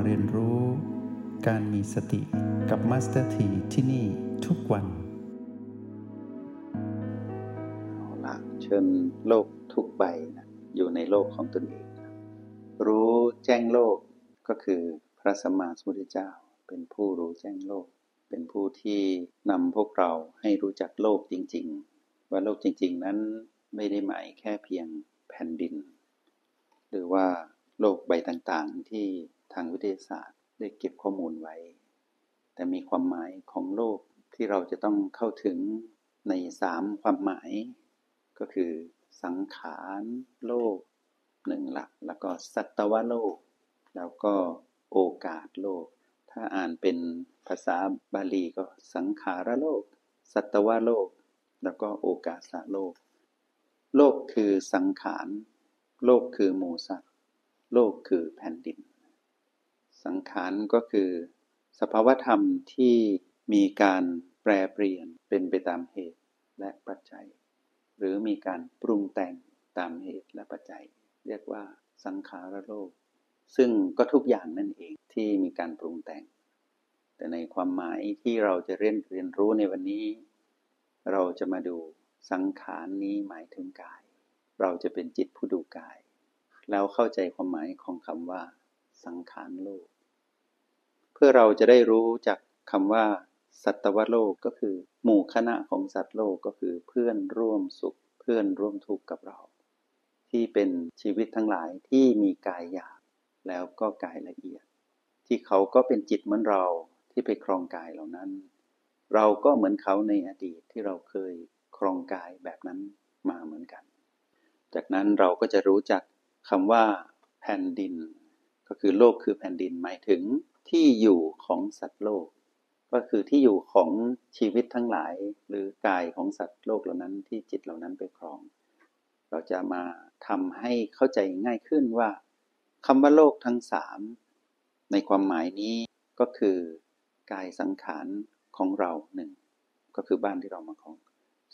เรียนรู้การมีสติกับมาสเตอร์ทีที่นี่ทุกวันเอาล่ะเชิญโลกทุกใบนะอยู่ในโลกของตนเองรู้แจ้งโลกก็คือพระสัมมาสัมพุทธเจ้าเป็นผู้รู้แจ้งโลกเป็นผู้ที่นำพวกเราให้รู้จักโลกจริงๆว่าโลกจริงๆนั้นไม่ได้หมายแค่เพียงแผ่นดินหรือว่าโลกใบต่างๆที่ทางวิทยาศาสตร์ได้เก็บข้อมูลไว้แต่มีความหมายของโลกที่เราจะต้องเข้าถึงใน3ความหมายก็คือสังขารโลก1หลักแล้วก็สัตวโลกแล้วก็โอกาสโลกถ้าอ่านเป็นภาษาบาลีก็สังขารโลกสัตวโลกแล้วก็โอกาสโลกโลกคือสังขารโลกคือหมู่สัตว์โลกคือแผ่นดินสังขารก็คือสภาวธรรมที่มีการแปรเปลี่ยนเป็นไปตามเหตุและปัจจัยหรือมีการปรุงแต่งตามเหตุและปัจจัยเรียกว่าสังขารโลกซึ่งก็ทุกอย่างนั่นเองที่มีการปรุงแต่งแต่ในความหมายที่เราจะเรียนรู้ในวันนี้เราจะมาดูสังขารนี้หมายถึงกายเราจะเป็นจิตผู้ดูกายแล้วเข้าใจความหมายของคำว่าสังขารโลกเพื่อเราจะได้รู้จักคำว่าสัตวโลกก็คือหมู่คณะของสัตว์โลกก็คือเพื่อนร่วมสุขเพื่อนร่วมทุกข์กับเราที่เป็นชีวิตทั้งหลายที่มีกายหยาบแล้วก็กายละเอียดที่เขาก็เป็นจิตเหมือนเราที่ไปครองกายเหล่านั้นเราก็เหมือนเขาในอดีตที่เราเคยครองกายแบบนั้นมาเหมือนกันจากนั้นเราก็จะรู้จักคำว่าแผ่นดินก็คือโลกคือแผ่นดินหมายถึงที่อยู่ของสัตว์โลกก็คือที่อยู่ของชีวิตทั้งหลายหรือกายของสัตว์โลกเหล่านั้นที่จิตเหล่านั้นไปครองเราจะมาทำให้เข้าใจง่ายขึ้นว่าคำว่าโลกทั้ง3ในความหมายนี้ก็คือกายสังขารของเรา1ก็คือบ้านที่เรามาครอง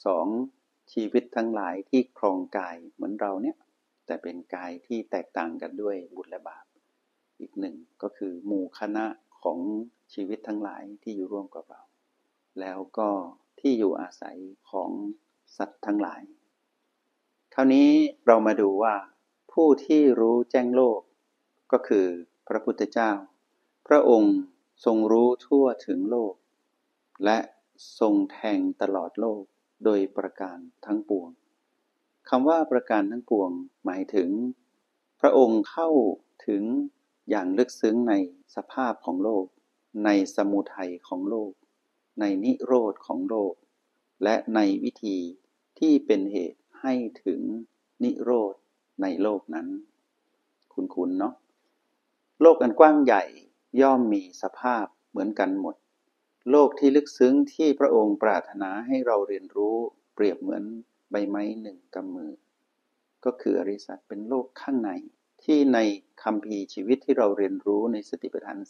2ชีวิตทั้งหลายที่ครองกายเหมือนเราเนี่ยแต่เป็นกายที่แตกต่างกันด้วยบุญและบาปอีก1ก็คือหมู่คณะของชีวิตทั้งหลายที่อยู่ร่วมกับเราแล้วก็ที่อยู่อาศัยของสัตว์ทั้งหลายคราวนี้เรามาดูว่าผู้ที่รู้แจ้งโลกก็คือพระพุทธเจ้าพระองค์ทรงรู้ทั่วถึงโลกและทรงแทงตลอดโลกโดยประการทั้งปวงคำว่าประการทั้งปวงหมายถึงพระองค์เข้าถึงอย่างลึกซึ้งในสภาพของโลกในสมุทัยของโลกในนิโรธของโลกและในวิธีที่เป็นเหตุให้ถึงนิโรธในโลกนั้นคุ้นๆเนาะโลกอันกว้างใหญ่ย่อมมีสภาพเหมือนกันหมดโลกที่ลึกซึ้งที่พระองค์ปรารถนาให้เราเรียนรู้เปรียบเหมือนใบไม้1กำมือก็คืออริยสัจเป็นโลกข้างในที่ในคัมภีร์ชีวิตที่เราเรียนรู้ในสติปัฏฐาน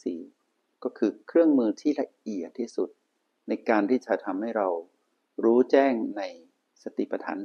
4ก็คือเครื่องมือที่ละเอียดที่สุดในการที่จะทำให้เรารู้แจ้งในสติปัฏฐาน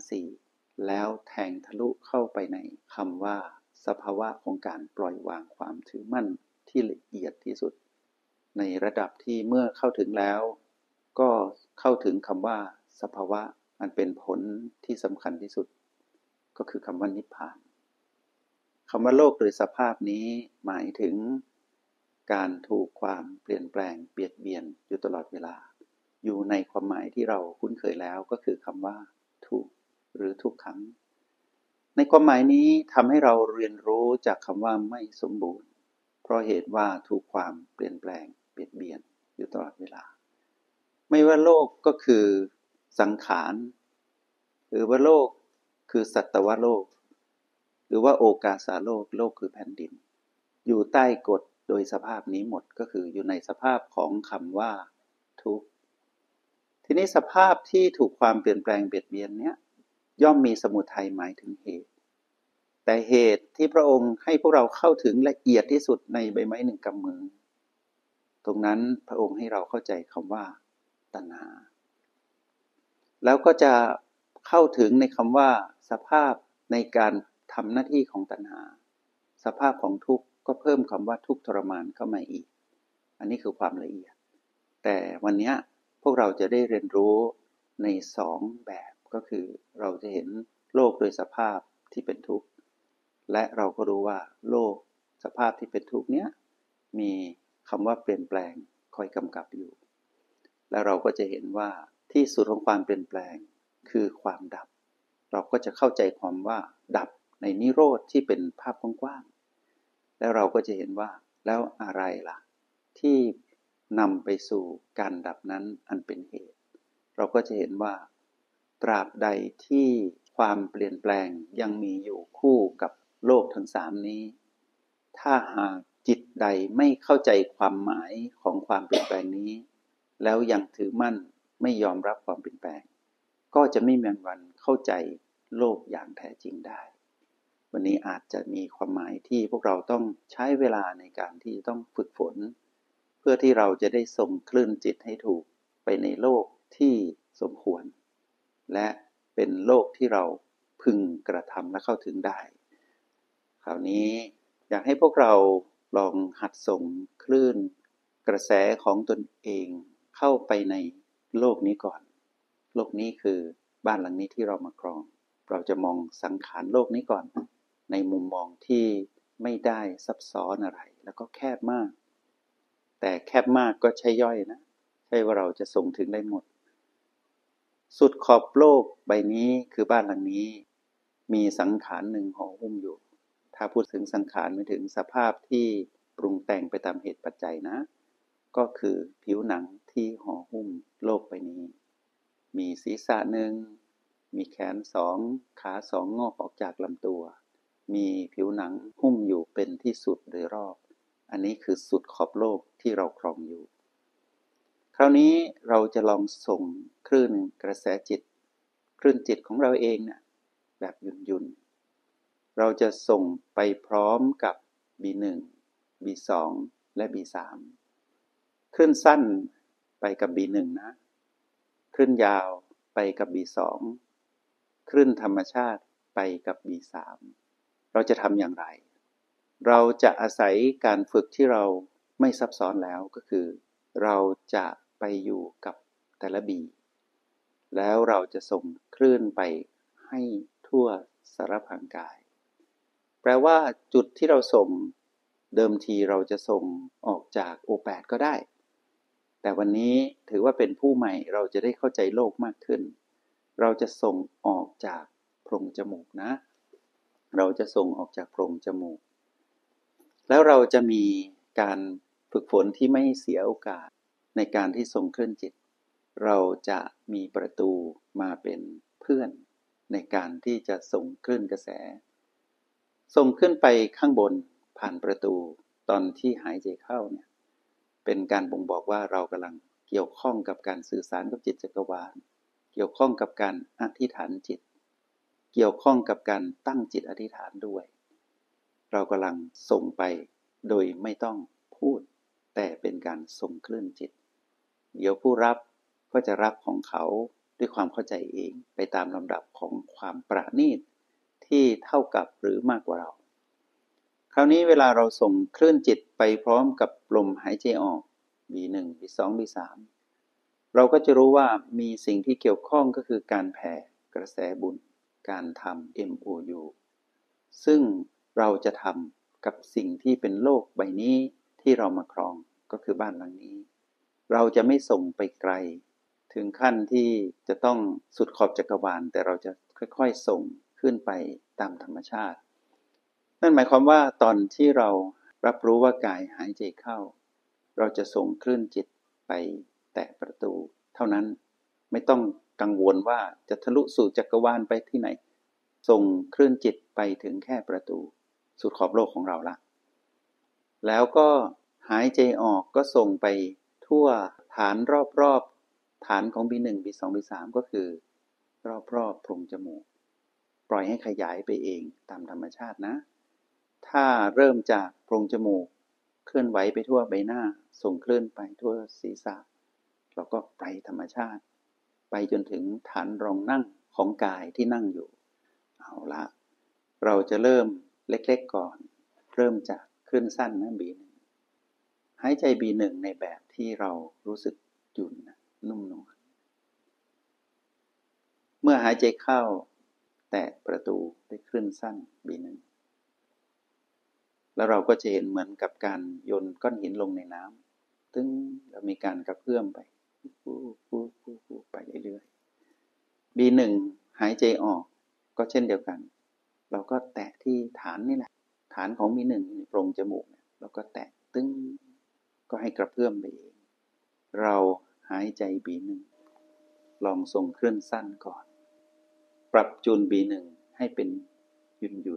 4แล้วแทงทะลุเข้าไปในคำว่าสภาวะของการปล่อยวางความถือมั่นที่ละเอียดที่สุดในระดับที่เมื่อเข้าถึงแล้วก็เข้าถึงคำว่าสภาวะมันเป็นผลที่สำคัญที่สุดก็คือคำว่านิพพานคำว่าโลกหรือสภาพนี้หมายถึงการถูกความเปลี่ยนแปลงเบียดเบียนอยู่ตลอดเวลาอยู่ในความหมายที่เราคุ้นเคยแล้วก็คือคำว่าทุกข์หรือทุกขังในความหมายนี้ทำให้เราเรียนรู้จากคำว่าไม่สมบูรณ์เพราะเหตุว่าถูกความเปลี่ยนแปลงเบียดเบียนอยู่ตลอดเวลาไม่ว่าโลกก็คือสังขารหรือว่าโลกคือสัตวโลกหรือว่าโอกาสโลกโลกคือแผ่นดินอยู่ใต้กฎโดยสภาพนี้หมดก็คืออยู่ในสภาพของคำว่าทุกข์ทีนี้สภาพที่ถูกความเปลี่ยนแปลงเบียดเบียนเนี้ยย่อมมีสมุทัยหมายถึงเหตุแต่เหตุที่พระองค์ให้พวกเราเข้าถึงละเอียดที่สุดในใบไม้1กำมือตรงนั้นพระองค์ให้เราเข้าใจคำว่าตัณหาแล้วก็จะเข้าถึงในคำว่าสภาพในการทำหน้าที่ของตัณหาสภาพของทุกข์ก็เพิ่มคำว่าทุกข์ทรมานเข้ามาอีกอันนี้คือความละเอียดแต่วันนี้พวกเราจะได้เรียนรู้ใน2แบบก็คือเราจะเห็นโลกโดยสภาพที่เป็นทุกข์และเราก็รู้ว่าโลกสภาพที่เป็นทุกข์เนี้ยมีคำว่าเปลี่ยนแปลงคอยกำกับอยู่และเราก็จะเห็นว่าที่สุดของความเปลี่ยนแปลงคือความดับเราก็จะเข้าใจความว่าดับในนิโรธที่เป็นภาพกว้างๆแล้วเราก็จะเห็นว่าแล้วอะไรล่ะที่นำไปสู่การดับนั้นอันเป็นเหตุเราก็จะเห็นว่าตราบใดที่ความเปลี่ยนแปลงยังมีอยู่คู่กับโลกทั้ง3นี้ถ้าหากจิตใดไม่เข้าใจความหมายของความเปลี่ยนแปลงนี้แล้วยังถือมั่นไม่ยอมรับความเปลี่ยนแปลงก็จะไม่มีวันเข้าใจโลกอย่างแท้จริงได้วันนี้อาจจะมีความหมายที่พวกเราต้องใช้เวลาในการที่ต้องฝึกฝนเพื่อที่เราจะได้ส่งคลื่นจิตให้ถูกไปในโลกที่สมควรและเป็นโลกที่เราพึงกระทำและเข้าถึงได้คราวนี้อยากให้พวกเราลองหัดส่งคลื่นกระแสของตนเองเข้าไปในโลกนี้ก่อนโลกนี้คือบ้านหลังนี้ที่เรามาครองเราจะมองสังขารโลกนี้ก่อนในมุมมองที่ไม่ได้ซับซ้อนอะไรแล้วก็แคบมากแต่แคบมากก็ใช่ย่อยนะใช่ว่าเราจะส่งถึงได้หมดสุดขอบโลกใบนี้คือบ้านหลังนี้มีสังขารหนึ่งห่อหุ้มอยู่ถ้าพูดถึงสังขารไม่ถึงสภาพที่ปรุงแต่งไปตามเหตุปัจจัยนะก็คือผิวหนังที่ห่อหุ้มโลกใบนี้มีศีรษะหนึ่งมีแขน2ขา2งอกออกจากลำตัวมีผิวหนังหุ้มอยู่เป็นที่สุดโดยรอบอันนี้คือสุดขอบโลกที่เราครองอยู่คราวนี้เราจะลองส่งคลื่นกระแสจิตคลื่นจิตของเราเองเนี่ยแบบหยุ่นๆเราจะส่งไปพร้อมกับ B1 B2 และ B3 คลื่นสั้นไปกับ B1 นะคลื่นยาวไปกับ B2 คลื่นธรรมชาติไปกับ B3 เราจะทำอย่างไรเราจะอาศัยการฝึกที่เราไม่ซับซ้อนแล้วก็คือเราจะไปอยู่กับแต่ละ B แล้วเราจะส่งคลื่นไปให้ทั่วสารพางกายแปลว่าจุดที่เราส่งเดิมทีเราจะส่งออกจาก O8 ก็ได้แต่วันนี้ถือว่าเป็นผู้ใหม่เราจะได้เข้าใจโลกมากขึ้นเราจะส่งออกจากโพรงจมูกนะเราจะส่งออกจากโพรงจมูกแล้วเราจะมีการฝึกฝนที่ไม่เสียโอกาสในการที่ส่งคลื่นจิตเราจะมีประตูมาเป็นเพื่อนในการที่จะส่งคลื่นกระแสส่งขึ้นไปข้างบนผ่านประตูตอนที่หายใจเข้าเนี่ยเป็นการบ่งบอกว่าเรากำลังเกี่ยวข้องกับการสื่อสารกับจิตจักรวาลเกี่ยวข้องกับการอธิษฐานจิตเกี่ยวข้องกับการตั้งจิตอธิษฐานด้วยเรากำลังส่งไปโดยไม่ต้องพูดแต่เป็นการส่งคลื่นจิตเดี๋ยวผู้รับก็จะรับของเขาด้วยความเข้าใจเองไปตามลำดับของความประณีตที่เท่ากับหรือมากกว่าเราคราวนี้เวลาเราส่งคลื่นจิตไปพร้อมกับลมหายใจออก B1 B2 B3 เราก็จะรู้ว่ามีสิ่งที่เกี่ยวข้องก็คือการแผ่กระแสบุญการทำ MOU ซึ่งเราจะทำกับสิ่งที่เป็นโลกใบนี้ที่เรามาครองก็คือบ้านหลังนี้เราจะไม่ส่งไปไกลถึงขั้นที่จะต้องสุดขอบจักรวาลแต่เราจะค่อยๆส่งขึ้นไปตามธรรมชาตินั่นหมายความว่าตอนที่เรารับรู้ว่ากายหายใจเข้าเราจะส่งคลื่นจิตไปแตะประตูเท่านั้นไม่ต้องกังวลว่าจะทะลุสู่จักรวาลไปที่ไหนส่งคลื่นจิตไปถึงแค่ประตูสุดขอบโลกของเราละแล้วก็หายใจออกก็ส่งไปทั่วฐานรอบๆฐานของ B1 B2 B3 ก็คือรอบๆโพรงจมูกปล่อยให้ขยายไปเองตามธรรมชาตินะถ้าเริ่มจากโพรงจมูกเคลื่อนไหวไปทั่วใบหน้าส่งคลื่นไปทั่วศีรษะเราก็ไปธรรมชาติไปจนถึงฐานรองนั่งของกายที่นั่งอยู่เอาละเราจะเริ่มเล็กๆก่อนเริ่มจากคลื่นสั้นนะ B1 หายใจ B1 ในแบบที่เรารู้สึกหยุ่นนุ่มนวลเมื่อหายใจเข้าแตะประตูด้วยคลื่นสั้น B1 แล้วเราก็จะเห็นเหมือนกับการโยนก้อนหินลงในน้ำตึ้งแล้วมีการกระเพื่อมไปไปเรื่อยๆ B1 หายใจออกก็เช่นเดียวกันเราก็แตะที่ฐานนี่แหละฐานของ B1 ในโพรงจมูกเนี่ยเราก็แตะตึ้งก็ให้กระเพื่อมไปเองเราหายใจ B1 ลองส่งคลื่นสั้นก่อนปรับจูน B1 ให้เป็นหยุ่น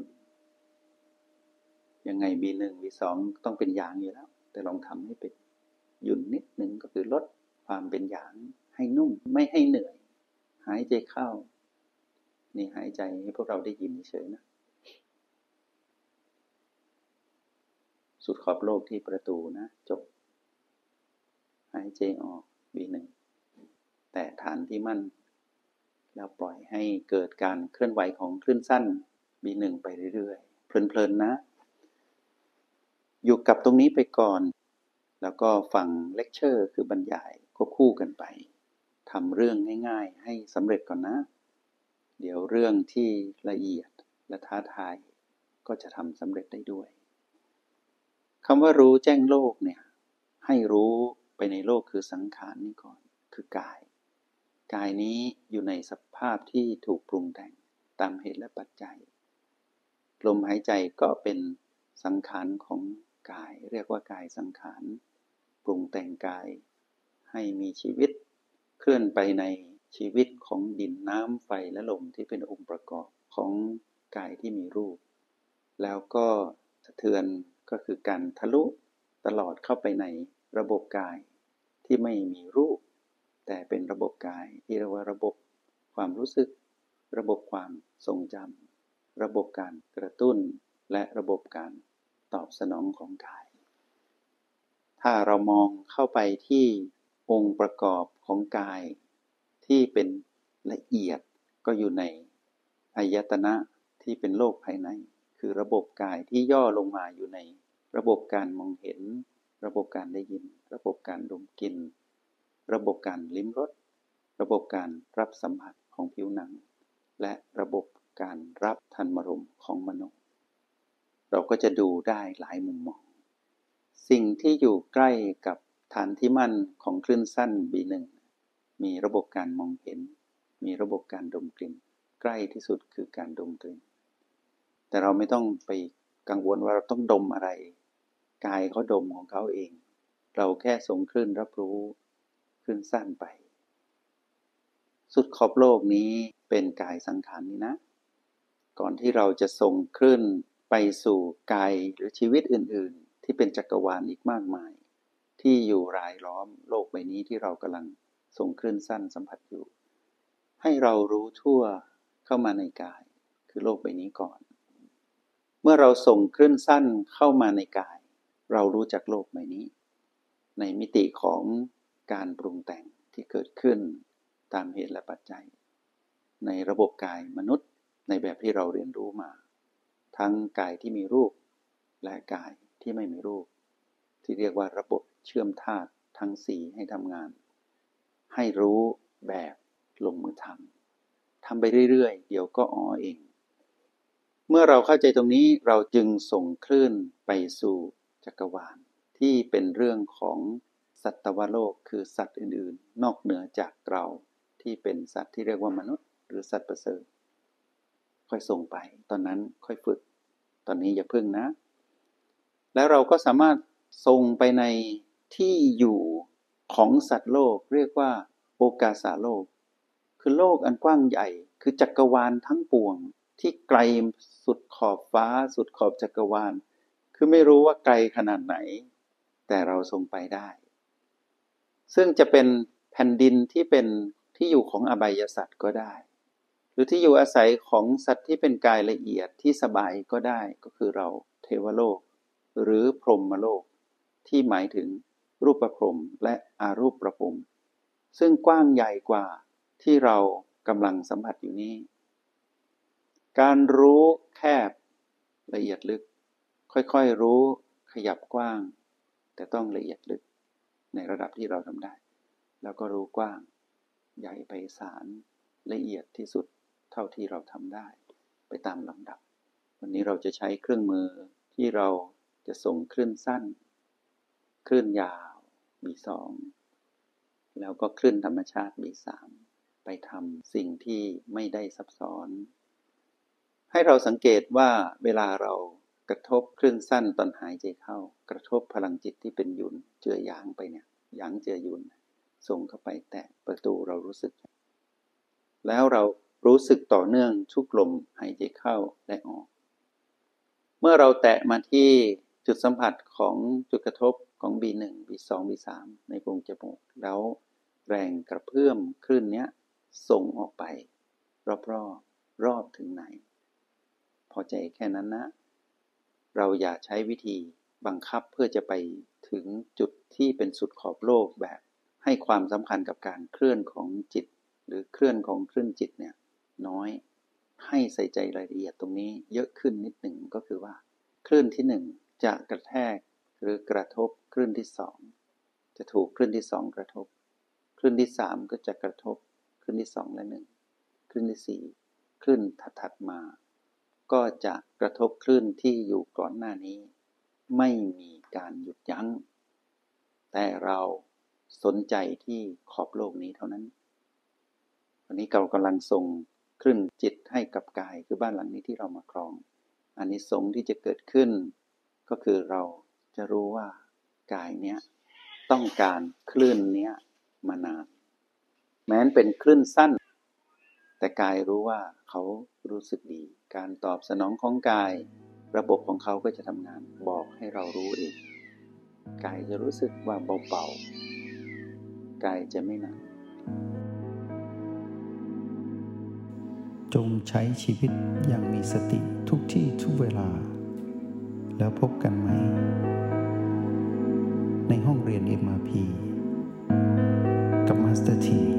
ยังไง B1 B2 ต้องเป็นหยางอยู่แล้วแต่ลองทำให้เป็นหยุ่นนิดนึงก็คือลดความเป็นหยางให้นุ่มไม่ให้เหนื่อยหายใจเข้านี่หายใจให้พวกเราได้ยินเฉยๆนะสุดขอบโลกที่ประตูนะจบหายใจออก B1 แต่ฐานที่มั่นแล้วปล่อยให้เกิดการเคลื่อนไหวของคลื่นสั้น B1 ไปเรื่อยๆเพลินๆนะอยู่กับตรงนี้ไปก่อนแล้วก็ฟังเลคเชอร์คือบรรยายควบคู่กันไปทำเรื่องง่ายๆให้สำเร็จก่อนนะเดี๋ยวเรื่องที่ละเอียดและท้าทายก็จะทำสำเร็จได้ด้วยคำว่ารู้แจ้งโลกเนี่ยให้รู้ไปในโลกคือสังขารนี่ก่อนคือกายนี้อยู่ในสภาพที่ถูกปรุงแต่งตามเหตุและปัจจัยลมหายใจก็เป็นสังขารของกายเรียกว่ากายสังขารปรุงแต่งกายให้มีชีวิตเคลื่อนไปในชีวิตของดินน้ำไฟและลมที่เป็นองค์ประกอบของกายที่มีรูปแล้วก็สะเทือนก็คือการทะลุตลอดเข้าไปในระบบกายที่ไม่มีรูปแต่เป็นระบบกายที่เรียกว่าระบบความรู้สึกระบบความทรงจำระบบการกระตุ้นและระบบการตอบสนองของกายถ้าเรามองเข้าไปที่องค์ประกอบของกายที่เป็นละเอียดก็อยู่ในอายตนะที่เป็นโลกภายในคือระบบกายที่ย่อลงมาอยู่ในระบบการมองเห็นระบบการได้ยินระบบการดมกลิ่นระบบการลิ้มรสระบบการรับสัมผัสของผิวหนังและระบบการรับธรรมารมณ์ของมโนเราก็จะดูได้หลายมุมมองสิ่งที่อยู่ใกล้กับฐานที่มั่นของคลื่นสั้น B1 มีระบบการมองเห็นมีระบบการดมกลิ่นใกล้ที่สุดคือการดมกลิ่นแต่เราไม่ต้องไปกังวลว่าเราต้องดมอะไรกายเขาดมของเขาเองเราแค่ส่งคลื่นรับรู้คลื่นสั้นไปสุดขอบโลกนี้เป็นกายสังขารนี้นะก่อนที่เราจะส่งคลื่นไปสู่กายหรือชีวิตอื่นๆที่เป็นจักรวาลอีกมากมายที่อยู่รายล้อมโลกใบนี้ที่เรากำลังส่งคลื่นสั้นสัมผัสอยู่ให้เรารู้ทั่วเข้ามาในกายคือโลกใบนี้ก่อนเมื่อเราส่งคลื่นสั้นเข้ามาในกายเรารู้จักโลกใบนี้ในมิติของการปรุงแต่งที่เกิดขึ้นตามเหตุและปัจจัยในระบบกายมนุษย์ในแบบที่เราเรียนรู้มาทั้งกายที่มีรูปและกายที่ไม่มีรูปที่เรียกว่าระบบเชื่อมธาตุทั้ง4ให้ทำงานให้รู้แบบลงมือทำไปเรื่อยๆเดี๋ยวก็อ๋อเองเมื่อเราเข้าใจตรงนี้เราจึงส่งคลื่นไปสู่จักรวาลที่เป็นเรื่องของสัตวโลกคือสัตว์อื่นๆนอกเหนือจากเราที่เป็นสัตว์ที่เรียกว่ามนุษย์หรือสัตว์ประเสริฐค่อยส่งไปตอนนั้นค่อยฝึกตอนนี้อย่าพึ่งนะแล้วเราก็สามารถส่งไปในที่อยู่ของสัตว์โลกเรียกว่าโอกาสาโลกคือโลกอันกว้างใหญ่คือจักรวาลทั้งปวงที่ไกลสุดขอบฟ้าสุดขอบจักรวาลคือไม่รู้ว่าไกลขนาดไหนแต่เราส่งไปได้ซึ่งจะเป็นแผ่นดินที่เป็นที่อยู่ของอบายสัตว์ก็ได้หรือที่อยู่อาศัยของสัตว์ที่เป็นกายละเอียดที่สบายก็ได้ก็คือเราเทวโลกหรือพรหมโลกที่หมายถึงรูปพรหมและอารูปพรหมซึ่งกว้างใหญ่กว่าที่เรากำลังสัมผัสอยู่นี้การรู้แคบละเอียดลึกค่อยๆรู้ขยับกว้างแต่ต้องละเอียดลึกในระดับที่เราทำได้แล้วก็รู้กว้างใหญ่ไพศาลละเอียดที่สุดเท่าที่เราทำได้ไปตามลำดับวันนี้เราจะใช้เครื่องมือที่เราจะส่งคลื่นสั้นคลื่นยาว B2 แล้วก็คลื่นธรรมชาติ B3 ไปทำสิ่งที่ไม่ได้ซับซ้อนให้เราสังเกตว่าเวลาเรากระทบคลื่นสั้นตอนหายใจเข้ากระทบพลังจิตที่เป็นหยุนเจือหยางไปเนี่ยหยางเจือหยุนส่งเข้าไปแตะประตูเรารู้สึกแล้วเรารู้สึกต่อเนื่องทุกลมหายใจเข้าและออกเมื่อเราแตะมาที่จุดสัมผัสของจุดกระทบของ B1 B2 B3 ในโพรงจมูกแล้วแรงกระเพื่อมคลื่นนี้ส่งออกไปรอบถึงไหนพอใจแค่นั้นนะเราอย่าใช้วิธีบังคับเพื่อจะไปถึงจุดที่เป็นสุดขอบโลกแบบให้ความสำคัญกับการเคลื่อนของจิตหรือเคลื่อนของคลื่นจิตเนี่ยน้อยให้ใส่ใจรายละเอียดตรงนี้เยอะขึ้นนิดหนึ่งก็คือว่าคลื่นที่1จะกระแทกหรือกระทบคลื่นที่2จะถูกคลื่นที่2กระทบคลื่นที่3ก็จะกระทบคลื่นที่2และ1คลื่นที่4คลื่นถัดมาก็จะกระทบคลื่นที่อยู่ก่อนหน้านี้ไม่มีการหยุดยั้งแต่เราสนใจที่ขอบโลกนี้เท่านั้นวันนี้เรากำลังส่งคลื่นจิตให้กับกายคือบ้านหลังนี้ที่เรามาครองอานิสงส์ที่จะเกิดขึ้นก็คือเราจะรู้ว่ากายเนี้ยต้องการคลื่นเนี้ยมานานแม้นเป็นคลื่นสั้นแต่กายรู้ว่าเขารู้สึกดีการตอบสนองของกายระบบของเขาก็จะทำงานบอกให้เรารู้เองกายจะรู้สึกว่าเบาๆกายจะไม่หนักจงใช้ชีวิตอย่างมีสติทุกที่ทุกเวลาแล้วพบกันไหมในห้องเรียน MRP กับมาสเตอร์ที